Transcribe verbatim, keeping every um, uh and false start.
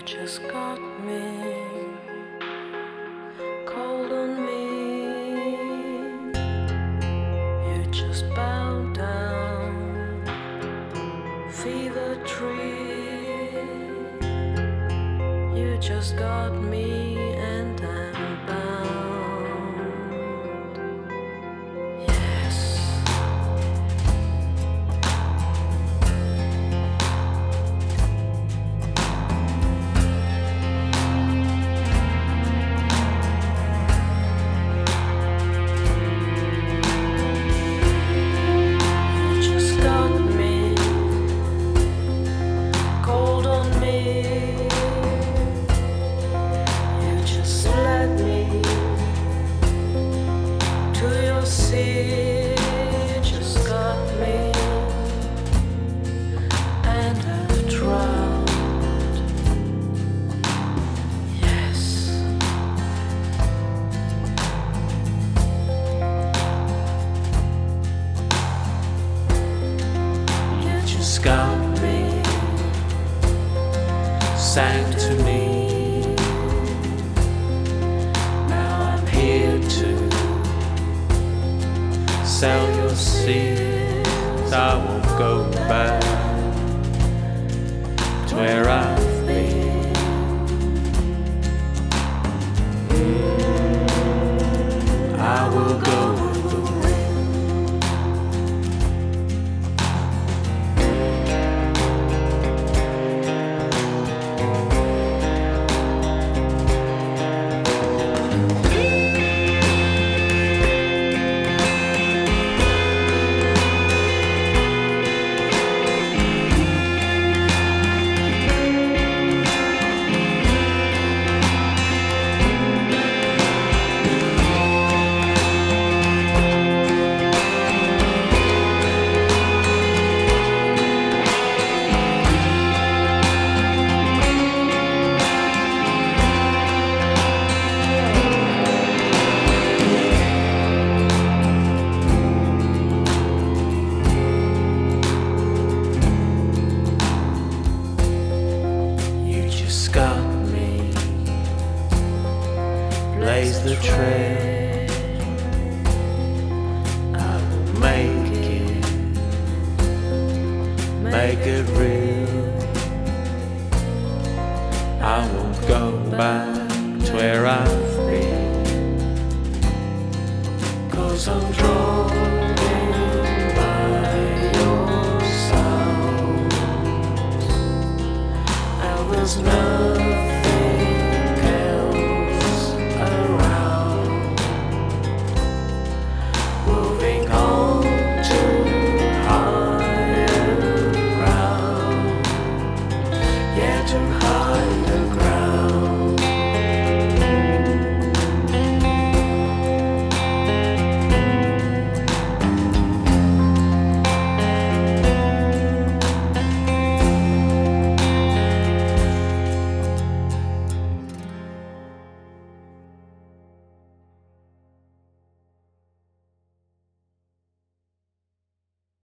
just got me, cold on me. You just bowed down, fever tree. You just got me and I'm bound. Yes. See, just got me, and I've drowned. Yes. You just got me, sang to me. Now I'm here to sell your seeds. I won't go back to where I've been. I will go with the got me, blaze the trail. I will make it, make it real. I won't go back to where I've been, 'cause I'm drawn in by your sound. I was nothing else around, moving on to higher ground, yeah, to higher ground.